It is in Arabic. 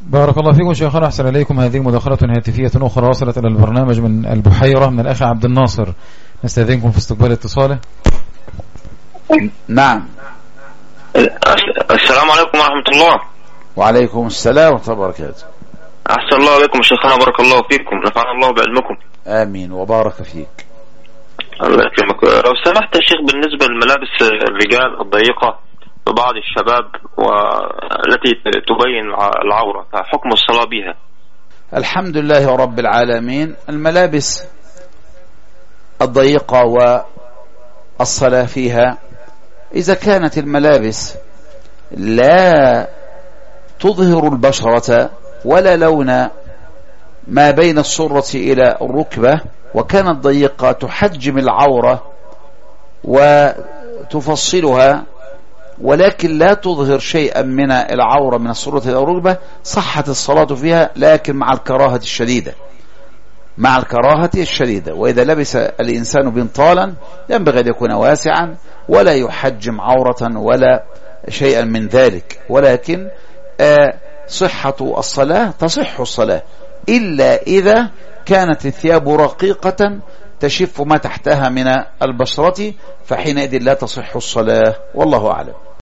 بارك الله فيكم شيخنا، أحسن إليكم. هذه مداخلة هاتفية أخرى وصلت إلى البرنامج من البحيرة من الأخ عبد الناصر، نستأذنكم في استقبال اتصاله. نعم. السلام عليكم ورحمة الله. وعليكم السلام ورحمة الله وبركاته. أحسن الله عليكم شيخنا، بارك الله فيكم، نفعنا الله بعلمكم. آمين وبارك فيك. الله يكرمك. لو سمحت يا شيخ، بالنسبة لملابس الرجال الضيقة ببعض الشباب والتي تبين العورة، فحكم الصلاة بها؟ الحمد لله رب العالمين. الملابس الضيقة والصلاة فيها، إذا كانت الملابس لا تظهر البشرة ولا لون ما بين السرة إلى الركبة، وكانت ضيقة تحجم العورة وتفصلها ولكن لا تظهر شيئا من العورة من السرة إلى الركبة، صحت الصلاة فيها، لكن مع الكراهة الشديدة، مع الكراهة الشديدة. وإذا لبس الإنسان بنطالا ينبغي أن يكون واسعا ولا يحجم عورة ولا شيئا من ذلك، ولكن صحة الصلاة تصح الصلاة إلا إذا كانت الثياب رقيقة تشف ما تحتها من البشرة، فحينئذ لا تصح الصلاة، والله أعلم.